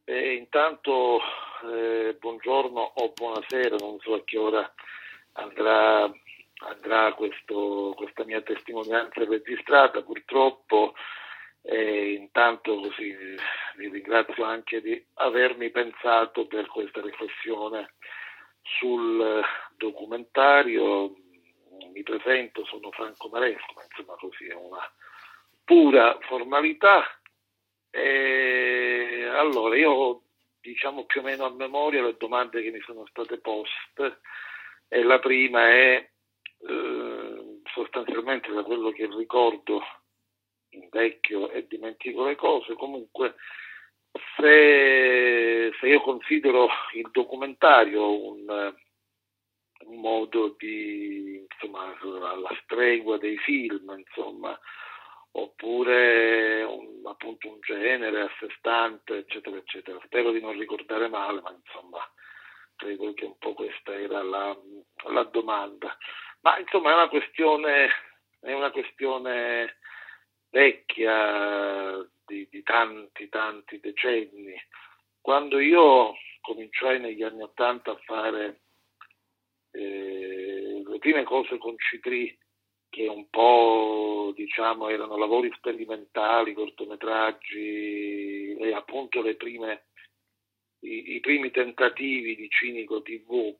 Intanto buongiorno o buonasera, non so a che ora andrà questa mia testimonianza registrata, purtroppo. Intanto così vi ringrazio anche di avermi pensato per questa riflessione sul documentario. Mi presento, sono Franco Maresco, ma insomma così è una pura formalità. Allora, io diciamo più o meno a memoria le domande che mi sono state poste, e la prima è sostanzialmente, da quello che ricordo, invecchio e dimentico le cose, comunque se io considero il documentario un modo di, insomma, alla stregua dei film, insomma, oppure appunto un genere a sé stante, eccetera, eccetera. Spero di non ricordare male, ma insomma, credo che un po' questa era la domanda. Ma insomma è una questione vecchia di tanti decenni. Quando io cominciai negli anni '80 a fare le prime cose con C3, che un po' diciamo erano lavori sperimentali, cortometraggi e appunto i primi tentativi di Cinico TV,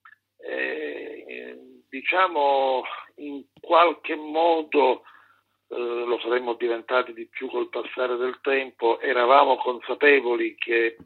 diciamo in qualche modo lo saremmo diventati di più col passare del tempo. Eravamo consapevoli che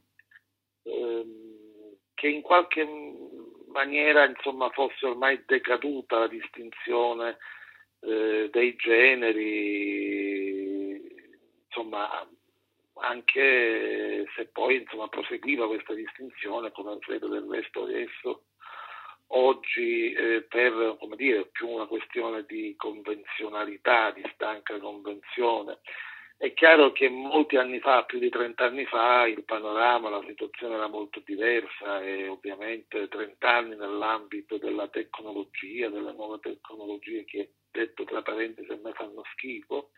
in qualche maniera, insomma, fosse ormai decaduta la distinzione dei generi, insomma, anche se poi insomma proseguiva questa distinzione, come credo del resto adesso oggi, per, come dire, più una questione di convenzionalità, di stanca convenzione. È chiaro che molti anni fa, più di 30 anni fa, il panorama, la situazione era molto diversa, e ovviamente 30 anni nell'ambito della tecnologia, delle nuove tecnologie che, detto tra parentesi, a me fanno schifo.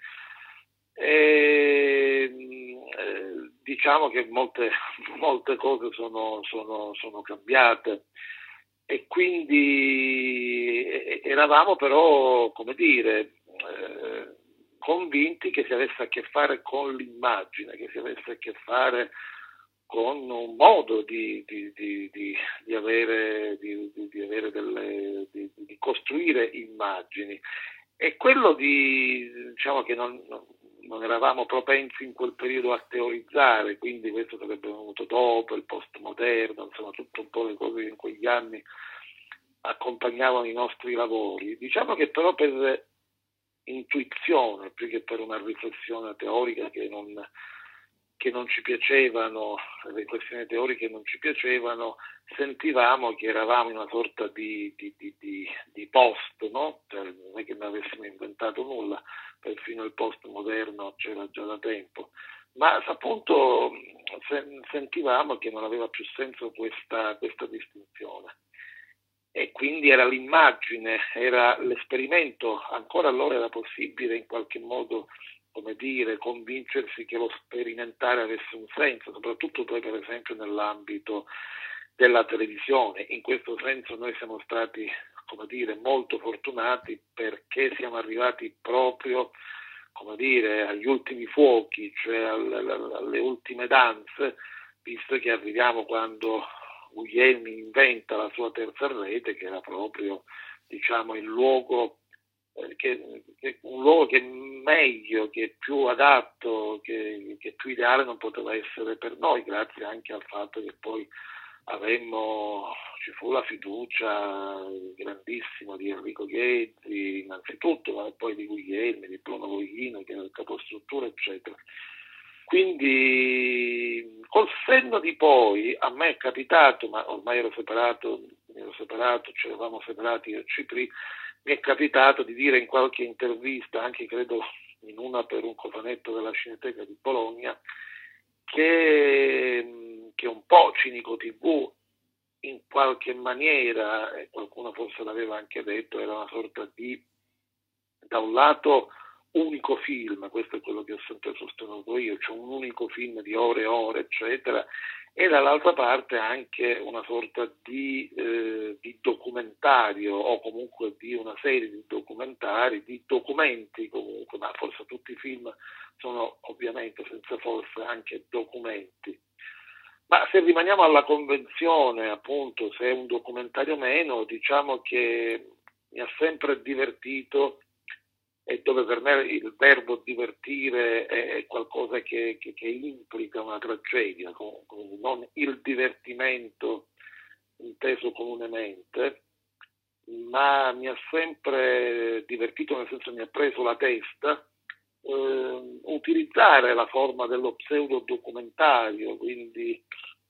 Diciamo che molte cose sono cambiate, e quindi eravamo però, come dire, convinti che si avesse a che fare con l'immagine, che si avesse a che fare con un modo di costruire immagini, e quello diciamo che non eravamo propensi in quel periodo a teorizzare, quindi questo sarebbe venuto dopo, il postmoderno, insomma tutto un po' le cose che in quegli anni accompagnavano i nostri lavori. Diciamo che però per intuizione, più che per una riflessione teorica che non ci piacevano, le questioni teoriche non ci piacevano, sentivamo che eravamo in una sorta di post, no? Non è che ne avessimo inventato nulla, perfino il post moderno c'era già da tempo, ma appunto sentivamo che non aveva più senso questa distinzione. E quindi era l'immagine, era l'esperimento. Ancora allora era possibile in qualche modo, come dire, convincersi che lo sperimentare avesse un senso, soprattutto poi per esempio nell'ambito della televisione. In questo senso noi siamo stati, come dire, molto fortunati, perché siamo arrivati proprio, come dire, agli ultimi fuochi, cioè alle ultime danze, visto che arriviamo quando Guglielmi inventa la sua terza rete, che era proprio, diciamo, il luogo un luogo che meglio, che più adatto, che più ideale non poteva essere per noi, grazie anche al fatto che poi ci fu la fiducia grandissima di Enrico Ghezzi innanzitutto, ma poi di Guglielmi, di Bruno Voglino, che era il capostruttura, eccetera. Quindi col senno di poi a me è capitato, ma ormai ero separato, ci eravamo separati io e Cipri, mi è capitato di dire in qualche intervista, anche credo in una per un cofanetto della Cineteca di Bologna, che un po' Cinico TV in qualche maniera, e qualcuno forse l'aveva anche detto, era una sorta di, da un lato, unico film, questo è quello che ho sempre sostenuto io, cioè un unico film di ore e ore, eccetera, e dall'altra parte anche una sorta di documentario, o comunque di una serie di documentari, di documenti comunque, ma forse tutti i film sono ovviamente senza forse anche documenti. Ma se rimaniamo alla convenzione, appunto, se è un documentario o meno, diciamo che mi ha sempre divertito, e dove per me il verbo divertire è qualcosa che implica una tragedia, non il divertimento inteso comunemente, ma mi ha sempre divertito, nel senso mi ha preso la testa utilizzare la forma dello pseudodocumentario, quindi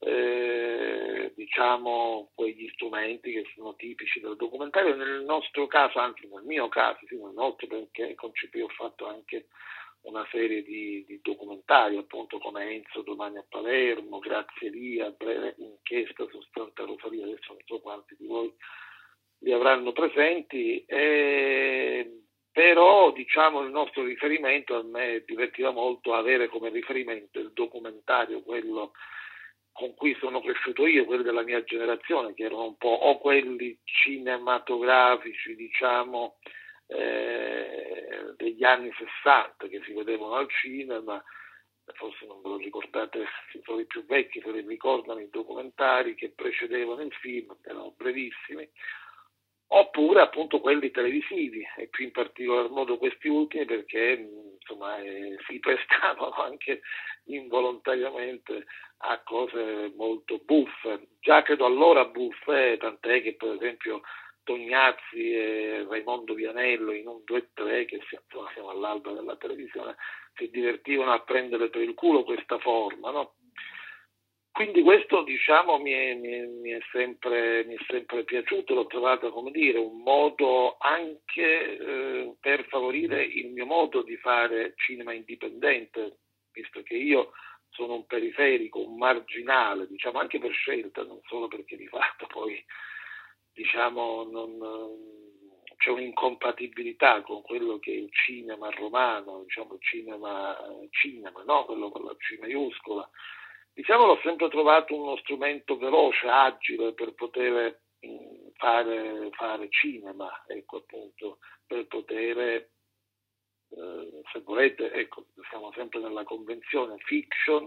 diciamo quegli strumenti che sono tipici del documentario, nel nostro caso, anche nel mio caso, sì, nel nostro, perché con CP ho fatto anche una serie di documentari, appunto come Enzo domani a Palermo, Grazie Lia, Breve inchiesta su Santa Rosalia, adesso non so quanti di voi li avranno presenti, però diciamo il nostro riferimento, a me divertiva molto avere come riferimento il documentario, quello con cui sono cresciuto io, quelli della mia generazione, che erano un po' o quelli cinematografici, diciamo, degli anni 60 che si vedevano al cinema, forse non ve lo ricordate, sono i più vecchi se li ricordano, i documentari che precedevano il film, erano brevissimi, oppure appunto quelli televisivi, e più in particolar modo questi ultimi perché insomma si prestavano anche involontariamente a cose molto buffe, già credo allora buffe, tant'è che per esempio Tognazzi e Raimondo Vianello in un 2-3, che siamo all'alba della televisione, si divertivano a prendere per il culo questa forma, no? Quindi questo diciamo mi è sempre piaciuto, l'ho trovato, come dire, un modo anche per favorire il mio modo di fare cinema indipendente, visto che io sono un periferico, un marginale, diciamo anche per scelta, non solo perché di fatto poi diciamo c'è un'incompatibilità con quello che è il cinema romano, diciamo il cinema, no? Quello con la C maiuscola. Diciamo l'ho sempre trovato uno strumento veloce, agile per poter fare cinema, ecco appunto, per poter, se volete, ecco, siamo sempre nella convenzione fiction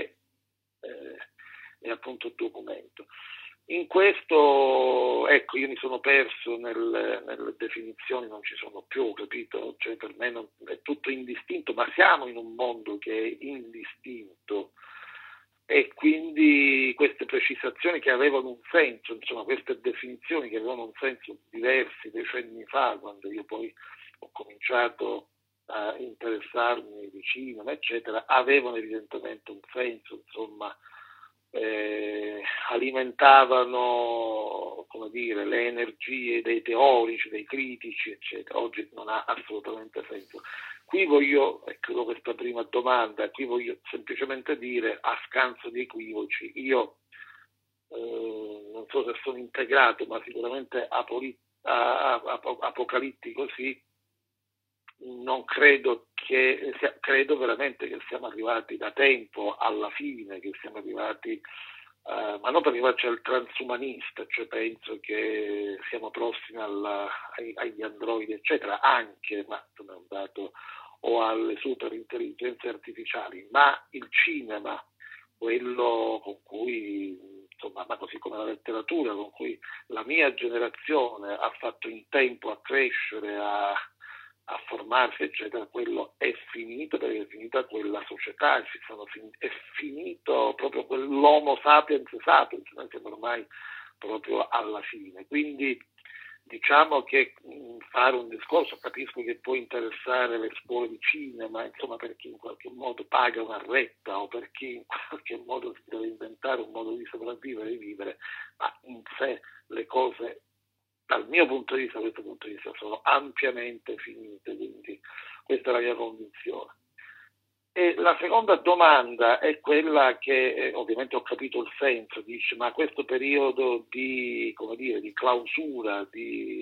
e appunto documento. In questo, ecco, io mi sono perso nelle definizioni, non ci sono più, capito? Cioè per me è tutto indistinto, ma siamo in un mondo che è indistinto, e quindi queste precisazioni che avevano un senso, insomma queste definizioni che avevano un senso diversi decenni fa, quando io poi ho cominciato a interessarmi di cinema, eccetera, avevano evidentemente un senso, insomma, alimentavano, come dire, le energie dei teorici, dei critici, eccetera. Oggi non ha assolutamente senso. Qui voglio, e chiudo questa prima domanda, qui voglio semplicemente dire, a scanso di equivoci, io non so se sono integrato, ma sicuramente apocalittico sì, non credo credo veramente che siamo arrivati da tempo alla fine, che siamo arrivati, ma non per arrivarci al transumanista, cioè penso che siamo prossimi agli androidi, eccetera, anche, ma non è un dato, o alle super intelligenze artificiali, ma il cinema, quello con cui, insomma, ma così come la letteratura, con cui la mia generazione ha fatto in tempo a crescere, a formarsi, eccetera, quello è finito, perché è finita quella società, è finito proprio quell'homo sapiens sapiens, noi siamo ormai proprio alla fine. Quindi diciamo che fare un discorso, capisco che può interessare le scuole di cinema, insomma, per chi in qualche modo paga una retta o per chi in qualche modo si deve inventare un modo di sopravvivere e di vivere, ma in sé le cose, dal mio punto di vista, da questo punto di vista, sono ampiamente finite, quindi questa è la mia convinzione. E la seconda domanda è quella che ovviamente ho capito il senso, dice, ma questo periodo di, come dire, di clausura,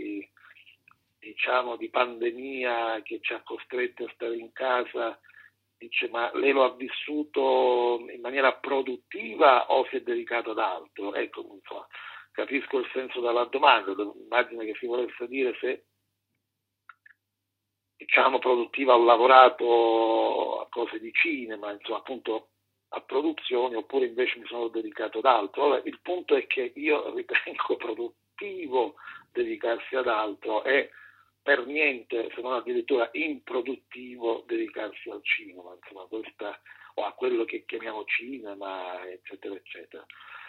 diciamo, di pandemia che ci ha costretti a stare in casa, dice: ma lei lo ha vissuto in maniera produttiva o si è dedicato ad altro? Ecco, insomma, capisco il senso della domanda, immagino che si volesse dire se, diciamo, produttiva ho lavorato a cose di cinema, insomma, appunto a produzioni, oppure invece mi sono dedicato ad altro. Allora, il punto è che io ritengo produttivo dedicarsi ad altro e per niente, se non addirittura improduttivo, dedicarsi al cinema, insomma, o a quello che chiamiamo cinema, eccetera, eccetera.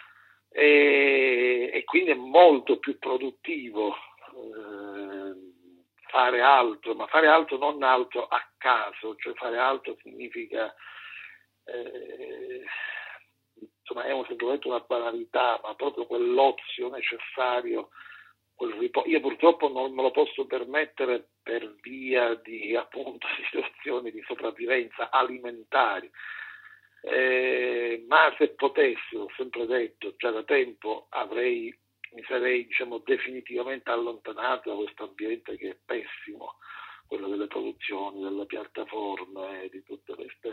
E quindi è molto più produttivo fare altro, ma fare altro non altro a caso, cioè fare altro significa, insomma, è sicuramente una banalità, ma proprio quell'ozio necessario, io purtroppo non me lo posso permettere per via di, appunto, situazioni di sopravvivenza alimentari. Ma se potessi, ho sempre detto, già da tempo mi sarei, diciamo, definitivamente allontanato da questo ambiente che è pessimo, quello delle produzioni, delle piattaforme, di tutte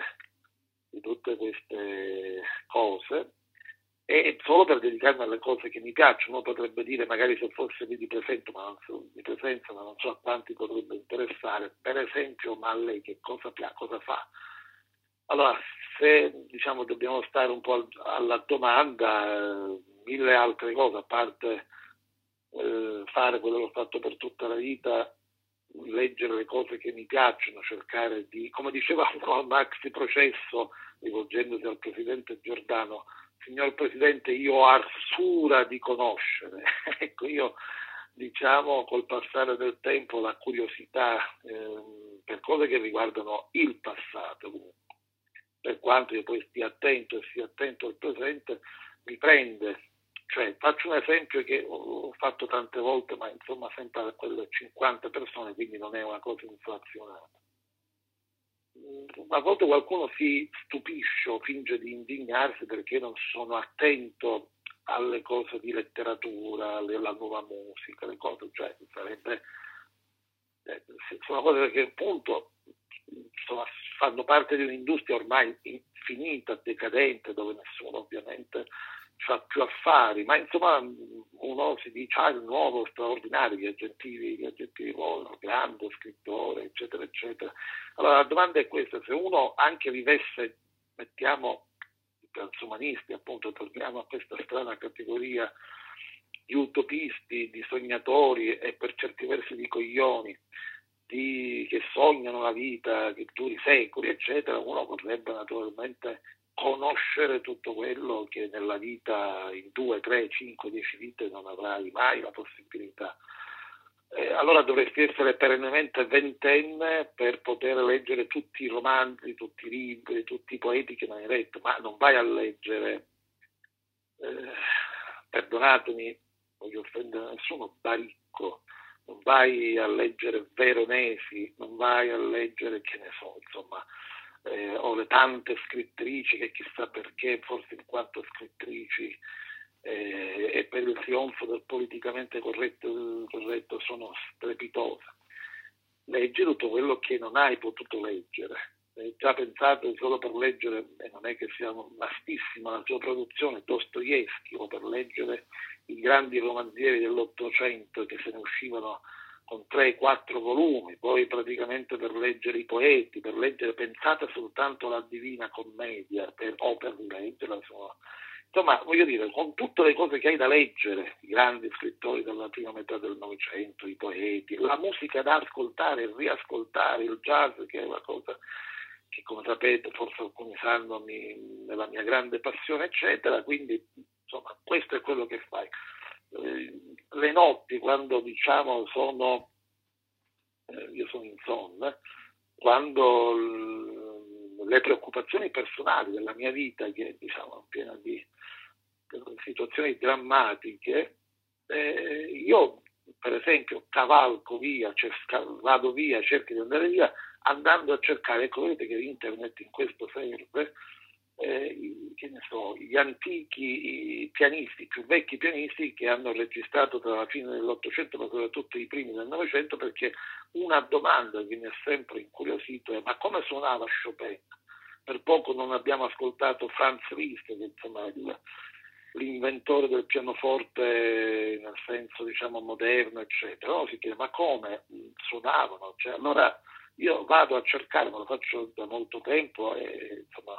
queste cose, e solo per dedicarmi alle cose che mi piacciono. Uno potrebbe dire, magari se fosse lì di presenza, ma non so a quanti potrebbe interessare, per esempio, ma a lei che cosa fa? Allora, se, diciamo, dobbiamo stare un po' alla domanda, mille altre cose, a parte fare quello che ho fatto per tutta la vita, leggere le cose che mi piacciono, cercare di, come diceva al maxi processo, rivolgendosi al presidente Giordano: signor Presidente, io ho arsura di conoscere. Ecco, io, diciamo, col passare del tempo, la curiosità per cose che riguardano il passato, comunque, per quanto io poi sia attento al presente, mi prende. Cioè, faccio un esempio che ho fatto tante volte, ma insomma sempre a quelle 50 persone, quindi non è una cosa inflazionata. A volte qualcuno si stupisce o finge di indignarsi perché non sono attento alle cose di letteratura, alla nuova musica, le cose, cioè sarebbe, sono cose che appunto, insomma, fanno parte di un'industria ormai infinita, decadente, dove nessuno ovviamente fa più affari, ma insomma uno si dice: il nuovo straordinario, gli aggettivi volano, grande scrittore, eccetera, eccetera. Allora la domanda è questa: se uno anche vivesse, mettiamo i transumanisti, appunto, torniamo a questa strana categoria di utopisti, di sognatori e per certi versi di coglioni, che sognano la vita che duri secoli, eccetera, uno potrebbe naturalmente conoscere tutto quello che nella vita, in 2, 3, 5, 10 vite, non avrai mai la possibilità. Allora dovresti essere perennemente ventenne per poter leggere tutti i romanzi, tutti i libri, tutti i poeti che mi hai letto, ma non vai a leggere, perdonatemi, voglio offendere nessuno, Baricco, non vai a leggere Veronesi, non vai a leggere, che ne so, insomma, o le tante scrittrici che chissà perché, forse in quanto scrittrici e per il trionfo del politicamente corretto sono strepitose. Leggi tutto quello che non hai potuto leggere. Già pensate solo per leggere, e non è che sia vastissima la sua produzione, Dostoevskij, o per leggere i grandi romanzieri dell'Ottocento che se ne uscivano con 3-4 volumi, poi praticamente per leggere i poeti, pensate soltanto alla Divina Commedia, per leggerla, insomma, voglio dire, con tutte le cose che hai da leggere, i grandi scrittori della prima metà del Novecento, i poeti, la musica da ascoltare e riascoltare, il jazz, che è una cosa che, come sapete, forse alcuni sanno, è la mia grande passione, eccetera, quindi, insomma, questo è quello che fai. Le notti, quando, diciamo, io sono insonne, quando le preoccupazioni personali della mia vita, che, diciamo, piena di situazioni drammatiche, io per esempio cavalco via, vado via, cerco di andare via, andando a cercare, ecco, vedete che internet in questo serve, che ne so, gli antichi pianisti, i più vecchi pianisti che hanno registrato tra la fine dell'Ottocento ma soprattutto i primi del Novecento, perché una domanda che mi ha sempre incuriosito è: ma come suonava Chopin? poco non abbiamo ascoltato Franz Liszt, che insomma l'inventore del pianoforte nel senso diciamo moderno, eccetera. No, si chiede ma come suonavano? Cioè, allora io vado a cercare, me lo faccio da molto tempo e insomma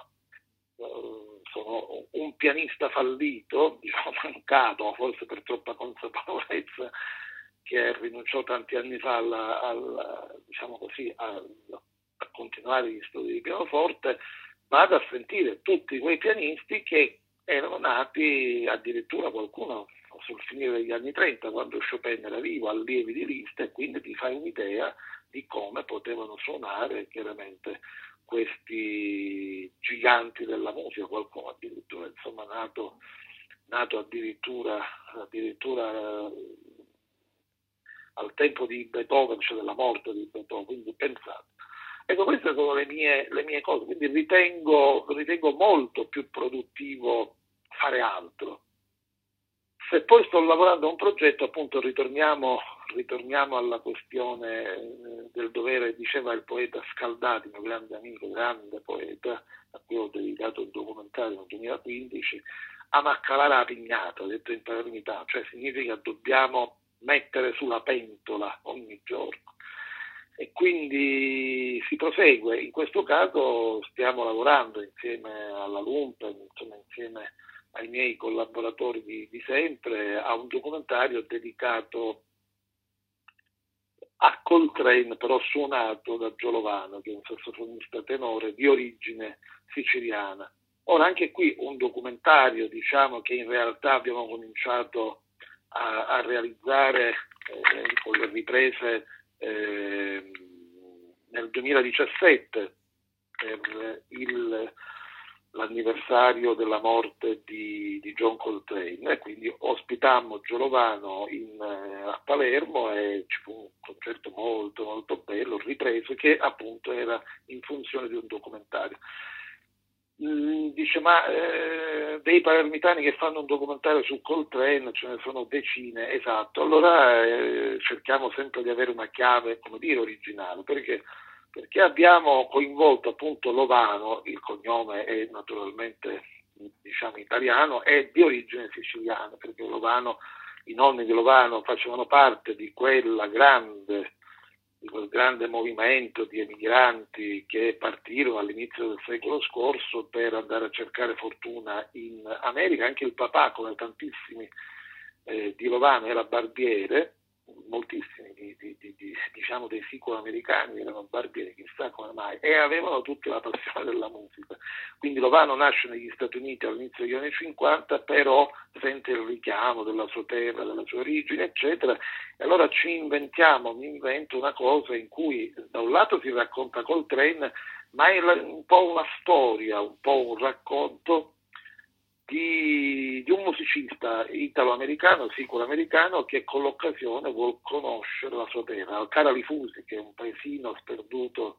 sono un pianista fallito, diciamo mancato, forse per troppa consapevolezza, che rinunciò tanti anni fa diciamo così, a continuare gli studi di pianoforte. Vado a sentire tutti quei pianisti che erano nati, addirittura qualcuno sul finire degli anni 30, quando Chopin era vivo, allievi di Liszt, e quindi ti fai un'idea di come potevano suonare chiaramente questi giganti della musica, qualcuno addirittura insomma nato addirittura al tempo di Beethoven, cioè della morte di Beethoven, quindi pensate. Ecco, queste sono le mie cose, quindi ritengo molto più produttivo fare altro. Se poi sto lavorando a un progetto, appunto ritorniamo alla questione del dovere, diceva il poeta Scaldati, mio grande amico, grande poeta, a cui ho dedicato il documentario nel 2015, amaccalare la pignata, detto in palermitano, cioè significa dobbiamo mettere sulla pentola ogni giorno. E quindi si prosegue. In questo caso stiamo lavorando insieme alla Lumpen, insomma insieme ai miei collaboratori di sempre, a un documentario dedicato a Coltrane, però suonato da Gio Lovano, che è un sassofonista tenore di origine siciliana. Ora anche qui un documentario, diciamo, che in realtà abbiamo cominciato a realizzare con le riprese nel 2017 per l'anniversario della morte di John Coltrane, e quindi ospitammo Giolovano a Palermo e ci fu un concerto molto molto bello, ripreso, che appunto era in funzione di un documentario. Dice ma dei palermitani che fanno un documentario su Coltrane ce ne sono decine, esatto, allora cerchiamo sempre di avere una chiave, come dire, originale, perché abbiamo coinvolto appunto Lovano, il cognome è naturalmente diciamo italiano, è di origine siciliana, perché i nonni di Lovano facevano parte di quel grande movimento di emigranti che partirono all'inizio del secolo scorso per andare a cercare fortuna in America. Anche il papà, come tantissimi di Lovano, era barbiere, moltissimi diciamo dei sicuro-americani erano barbieri, chissà come mai, e avevano tutta la passione della musica. Quindi Lovano nasce negli Stati Uniti all'inizio degli anni 50, però sente il richiamo della sua terra, della sua origine, eccetera, e allora mi invento una cosa in cui da un lato si racconta Coltrane, ma è un po' una storia, un po' un racconto di un musicista italo-americano, sicuro-americano, che con l'occasione vuol conoscere la sua terra, al Caralifusi, che è un paesino sperduto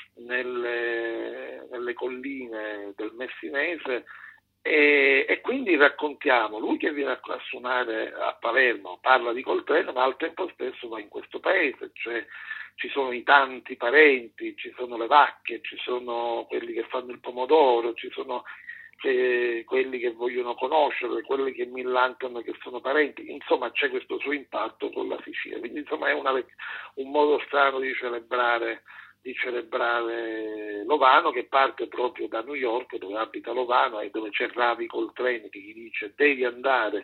nelle colline del Messinese, e quindi raccontiamo lui che viene a suonare a Palermo, parla di Coltrane, ma al tempo stesso va in questo paese, cioè ci sono i tanti parenti, ci sono le vacche, ci sono quelli che fanno il pomodoro, ci sono quelli che vogliono conoscere, quelli che millantano che sono parenti, insomma c'è questo suo impatto con la Sicilia, quindi insomma è un modo strano di celebrare Lovano, che parte proprio da New York, dove abita Lovano e dove c'è Ravi Coltrane che gli dice devi andare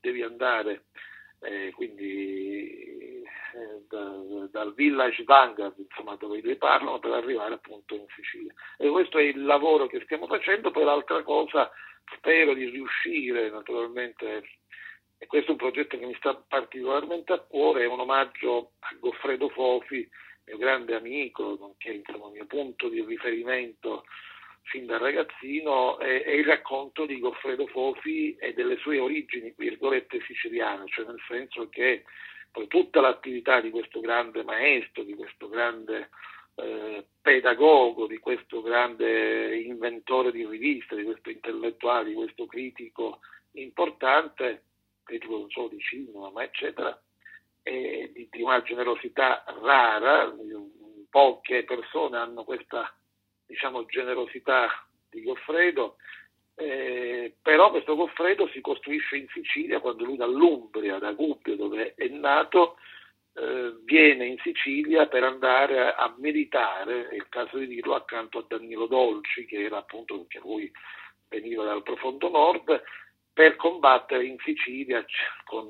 quindi dal Village Vanguard, insomma, dove i due parlano, per arrivare appunto in Sicilia. E questo è il lavoro che stiamo facendo. Poi l'altra cosa, spero di riuscire naturalmente, e questo è un progetto che mi sta particolarmente a cuore, è un omaggio a Goffredo Fofi, mio grande amico, nonché insomma mio punto di riferimento fin da ragazzino, è il racconto di Goffredo Fofi e delle sue origini, virgolette, siciliane, cioè nel senso che poi tutta l'attività di questo grande maestro, di questo grande pedagogo, di questo grande inventore di riviste, di questo intellettuale, di questo critico importante, critico non solo di cinema, ma eccetera, di una generosità rara. Poche persone hanno questa, diciamo, generosità di Goffredo, però questo Goffredo si costruisce in Sicilia quando lui dall'Umbria, da Gubbio, dove è nato, viene in Sicilia per andare a militare, è il caso di dirlo, accanto a Danilo Dolci, che era appunto, perché lui veniva dal profondo nord, per combattere in Sicilia con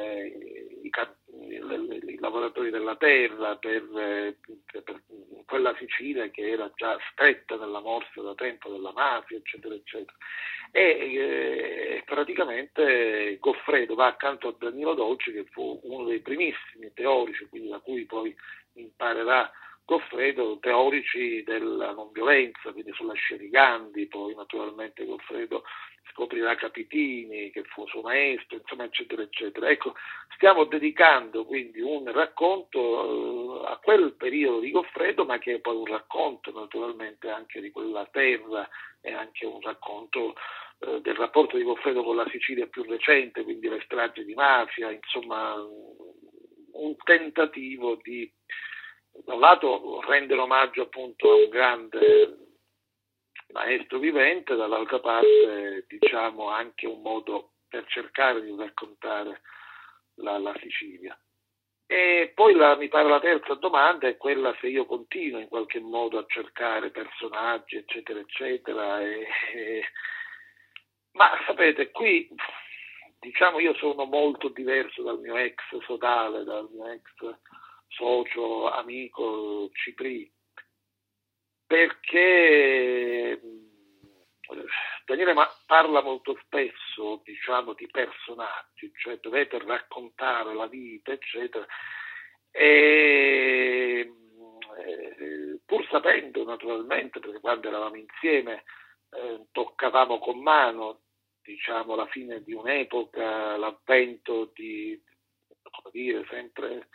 i lavoratori della terra, per quella Sicilia che era già stretta nella morsa da tempo della mafia, eccetera, eccetera. E praticamente Goffredo va accanto a Danilo Dolci, che fu uno dei primissimi teorici, quindi da cui poi imparerà Goffredo, teorici della non violenza, quindi sulla scia di Gandhi. Poi naturalmente Goffredo scoprirà Capitini, che fu suo maestro, insomma, eccetera, eccetera. Ecco, stiamo dedicando quindi un racconto a quel periodo di Goffredo, ma che è poi un racconto naturalmente anche di quella terra, e anche un racconto del rapporto di Goffredo con la Sicilia più recente, quindi le stragi di mafia, insomma un tentativo di, da un lato, rendere omaggio appunto a un grande maestro vivente, dall'altra parte diciamo anche un modo per cercare di raccontare la Sicilia. E poi mi pare la terza domanda è quella se io continuo in qualche modo a cercare personaggi, eccetera, eccetera. Ma sapete, qui diciamo io sono molto diverso dal mio ex sodale, dal mio ex socio, amico Cipri, perché Daniele parla molto spesso, diciamo, di personaggi, cioè dovete raccontare la vita, eccetera, e pur sapendo naturalmente, perché quando eravamo insieme toccavamo con mano, diciamo, la fine di un'epoca, l'avvento di, come dire, sempre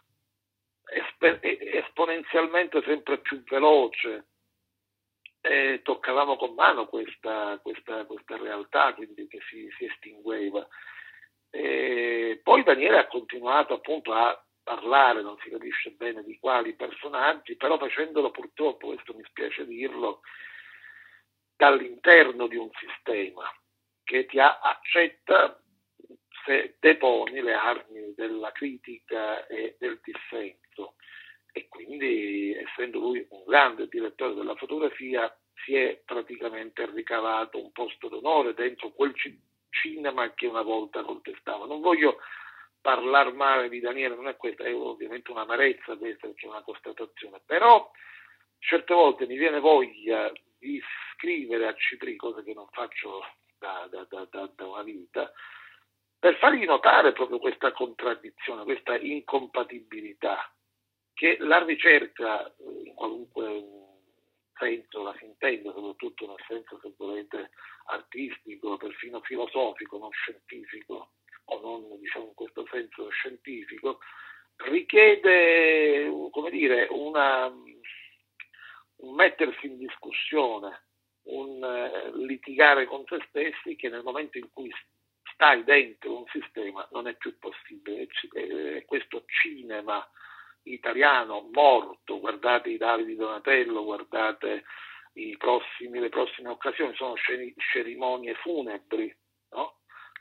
esponenzialmente sempre più veloce, toccavamo con mano questa realtà, quindi che si estingueva. Poi Daniele ha continuato appunto a parlare, non si capisce bene di quali personaggi, però facendolo purtroppo, questo mi spiace dirlo, dall'interno di un sistema che ti accetta se deponi le armi della critica e del dissenso. E quindi, essendo lui un grande direttore della fotografia, si è praticamente ricavato un posto d'onore dentro quel cinema che una volta contestava. Non voglio parlare male di Daniele, non è questa, è ovviamente un'amarezza questa, perché è una constatazione, però certe volte mi viene voglia di scrivere a Cipri, cosa che non faccio da una vita, per fargli notare proprio questa contraddizione, questa incompatibilità, che la ricerca in qualunque senso la si intende, soprattutto nel senso, se volete, artistico, perfino filosofico, non scientifico, o non, diciamo, in questo senso scientifico, richiede, come dire, un mettersi in discussione, un litigare con se stessi, che nel momento in cui stai dentro un sistema non è più possibile. Questo cinema italiano morto, guardate i Davide Donatello, guardate le prossime occasioni, sono cerimonie funebri, no?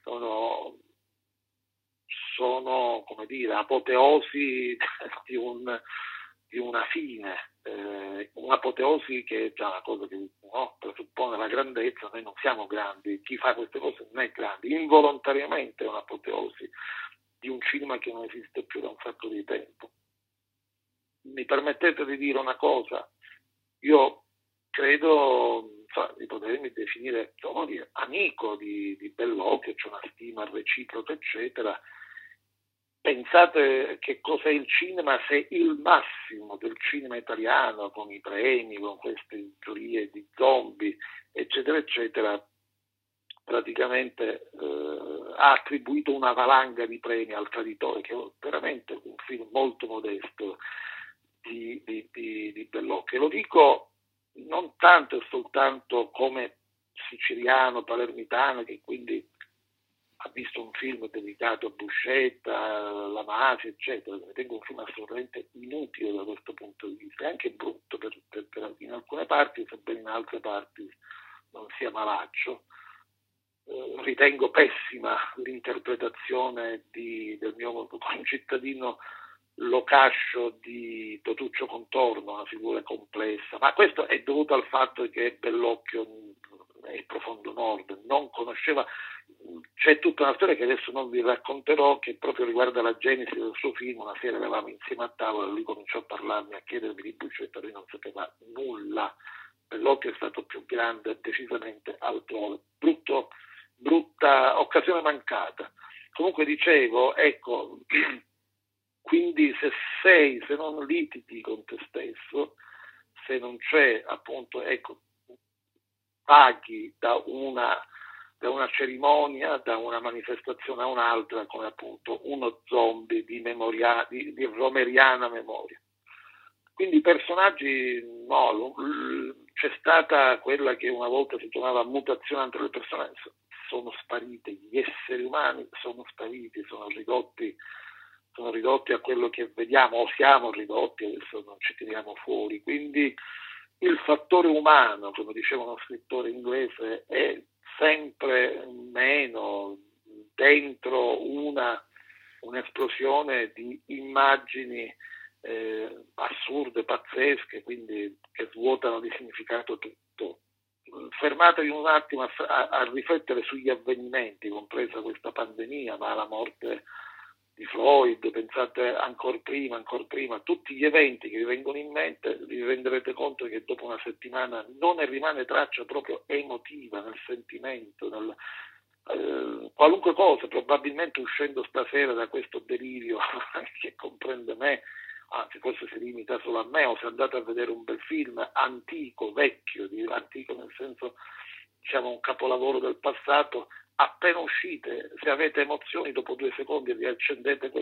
Sono come dire, apoteosi di una fine, un'apoteosi che è già una cosa che presuppone la grandezza. Noi non siamo grandi, chi fa queste cose non è grande, involontariamente è un'apoteosi di un cinema che non esiste più da un sacco di tempo. Mi permettete di dire una cosa? Io credo di potermi definire amico di Bellocchio, c'è una stima reciproca, eccetera. Pensate che cos'è il cinema se il massimo del cinema italiano, con i premi, con queste giurie di zombie, eccetera, eccetera, praticamente ha attribuito una valanga di premi al Traditore, che è veramente un film molto modesto di Bellocchio. E lo dico non tanto e soltanto come siciliano, palermitano, che quindi ha visto un film dedicato a Buscetta, alla mafia, eccetera. Ritengo un film assolutamente inutile da questo punto di vista, e anche brutto in alcune parti, sebbene in altre parti non sia malaccio. Ritengo pessima l'interpretazione del mio concittadino Locascio di Totuccio Contorno, una figura complessa, ma questo è dovuto al fatto che Bellocchio è il profondo nord, non conosceva, c'è tutta una storia che adesso non vi racconterò, che proprio riguarda la genesi del suo film. Una sera eravamo insieme a tavola e lui cominciò a parlarmi, a chiedermi di Buscetta, lui non sapeva nulla. Bellocchio è stato più grande decisamente altrove, brutta occasione mancata. Comunque dicevo, ecco, quindi se non litighi con te stesso, se non c'è appunto, ecco, paghi da una cerimonia, da una manifestazione a un'altra, come appunto uno zombie di romeriana memoria. Quindi i personaggi, no, c'è stata quella che una volta si chiamava mutazione entre le persone, sono sparite, gli esseri umani sono spariti, sono ridotti a quello che vediamo, o siamo ridotti, adesso non ci tiriamo fuori. Quindi il fattore umano, come diceva uno scrittore inglese, è sempre meno dentro un'esplosione di immagini assurde, pazzesche, quindi che svuotano di significato tutto. Fermatevi un attimo a riflettere sugli avvenimenti, compresa questa pandemia, ma la morte di Floyd, pensate ancora prima, tutti gli eventi che vi vengono in mente, vi renderete conto che dopo una settimana non ne rimane traccia proprio emotiva nel sentimento, qualunque cosa. Probabilmente uscendo stasera da questo delirio che comprende me, anzi forse si limita solo a me, o se andate a vedere un bel film antico, vecchio, antico nel senso, diciamo, un capolavoro del passato, appena uscite, se avete emozioni, dopo 2 secondi riaccendete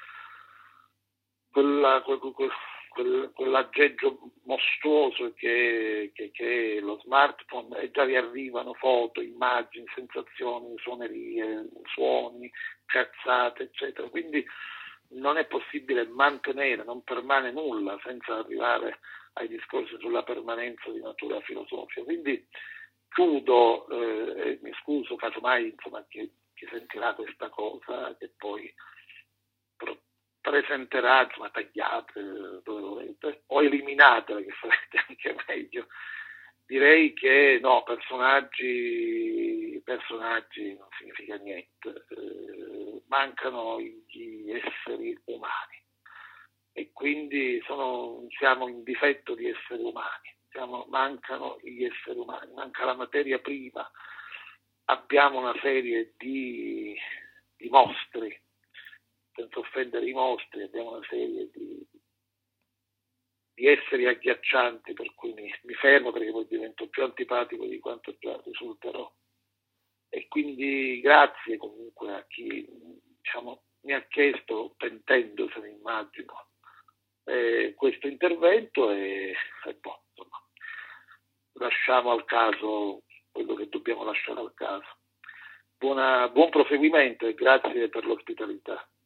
quell'aggeggio mostruoso che è lo smartphone, e già vi arrivano foto, immagini, sensazioni, suonerie, suoni, cazzate, eccetera. Quindi non è possibile mantenere, non permane nulla senza arrivare ai discorsi sulla permanenza di natura filosofica. Quindi chiudo, mi scuso casomai, insomma, chi sentirà questa cosa, che poi presenterà, insomma, tagliate dove volete, o eliminate, che sarete anche meglio. Direi che no, personaggi non significa niente, mancano gli esseri umani, e quindi siamo in difetto di esseri umani. Mancano gli esseri umani, manca la materia prima, abbiamo una serie di mostri, senza offendere i mostri, abbiamo una serie di esseri agghiaccianti, per cui mi fermo, perché poi divento più antipatico di quanto già risulterò. E quindi grazie comunque a chi, diciamo, mi ha chiesto, pentendosene immagino, questo intervento, e boh, insomma, lasciamo al caso quello che dobbiamo lasciare al caso. Buon proseguimento e grazie per l'ospitalità.